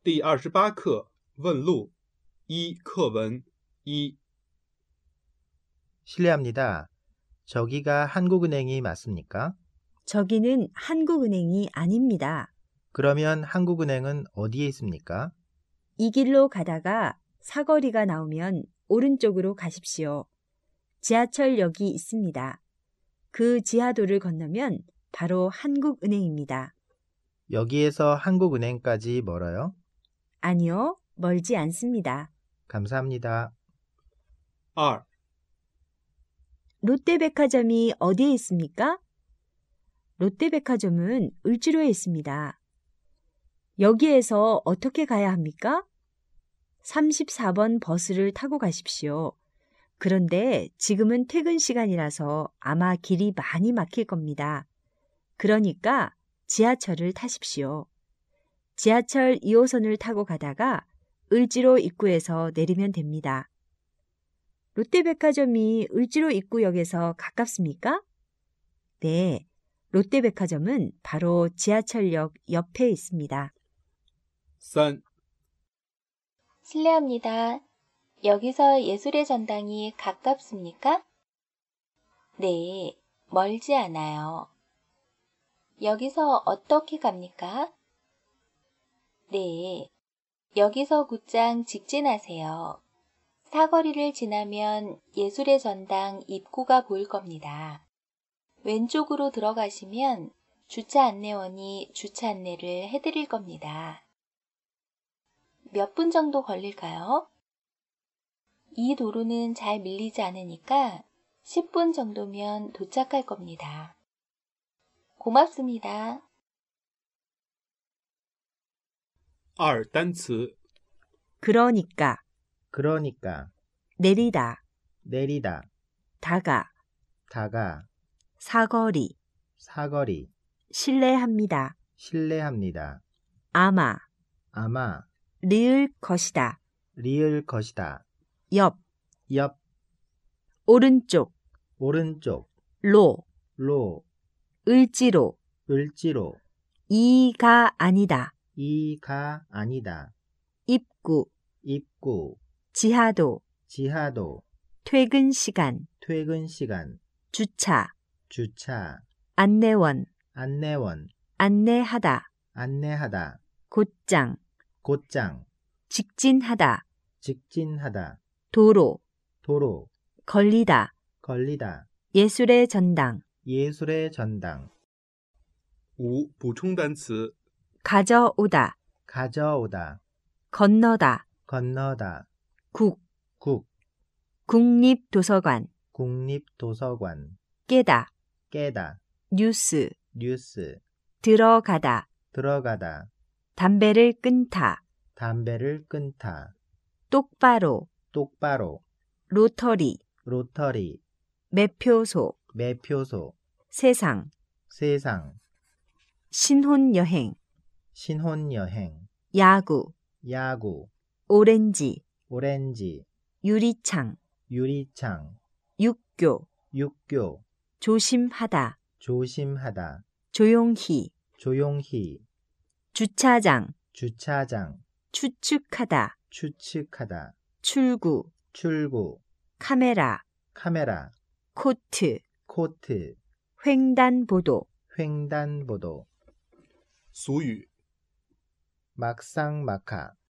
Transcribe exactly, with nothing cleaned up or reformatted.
第二十八课问路一课文一 실례합니다. 저기가 한국은행이 맞습니까? 저기는 한국은행이 아닙니다. 그러면 한국은행은 어디에 있습니까? 이 길로 가다가 사거리가 나오면 오른쪽으로 가십시오. 지하철역이 있습니다. 그 지하도를 건너면 바로 한국은행입니다. 여기에서 한국은행까지 멀어요? 아니요, 멀지 않습니다. 감사합니다. 二 롯데백화점이 어디에 있습니까? 롯데백화점은 을지로에 있습니다. 여기에서 어떻게 가야 합니까? 삼십사 번 버스를 타고 가십시오. 그런데 지금은 퇴근 시간이라서 아마 길이 많이 막힐 겁니다. 그러니까 지하철을 타십시오. 지하철 이 호선을 타고 가다가 을지로 입구에서 내리면 됩니다. 롯데백화점이 을지로 입구역에서 가깝습니까? 네, 롯데백화점은 바로 지하철역 옆에 있습니다. 三 실례합니다. 여기서 예술의 전당이 가깝습니까? 네, 멀지 않아요. 여기서 어떻게 갑니까? 네, 여기서 곧장 직진하세요. 사거리를 지나면 예술의 전당 입구가 보일 겁니다. 왼쪽으로 들어가시면 주차 안내원이 주차 안내를 해드릴 겁니다. 몇 분 정도 걸릴까요? 이 도로는 잘 밀리지 않으니까 십 분 정도면 도착할 겁니다. 고맙습니다. 二单词 그러니까, 그러니까 내리다, 내리다, 다가, 다가, 사거리, 사거리, 신뢰합니다. 신뢰합니다. 아마, 아마 리을 것이다. 리을 것이다. 옆, 옆, 오른쪽, 오른쪽, 로, 로, 을지로, 을지로, 이가 아니다. 이가 아니다. 입구, 입구, 지하도, 지하도, 퇴근 시간, 퇴근 시간, 주차, 주차, 안내원, 안내원, 안내하다, 안내하다, 곧장, 곧장, 직진하다, 직진하다, 도로, 도로, 걸리다, 걸리다, 예술의 전당, 예술의 전당, 五补充单词 가져오다, 가져오다, 건너다, 건너다, 국, 국, 국립도서관, 국립도서관, 깨다, 깨다, 뉴스, 뉴스, 들어가다, 들어가다, 담배를 끊다, 담배를 끊다, 똑바로, 똑바로, 로터리, 로터리, 매표소, 매표소, 세상, 세상, 신혼여행, 신혼여행, 야구, 야구, 오렌지, 오렌지, 유리창, 유리창, 육교, 육교, 조심하다, 조심하다, 조용히, 조용히, 주차장, 주차장, 추측하다, 추측하다, 출구, 출구, 카메라, 카메라, 코트, 코트, 횡단보도, 횡단보도, 俗语 막상막하,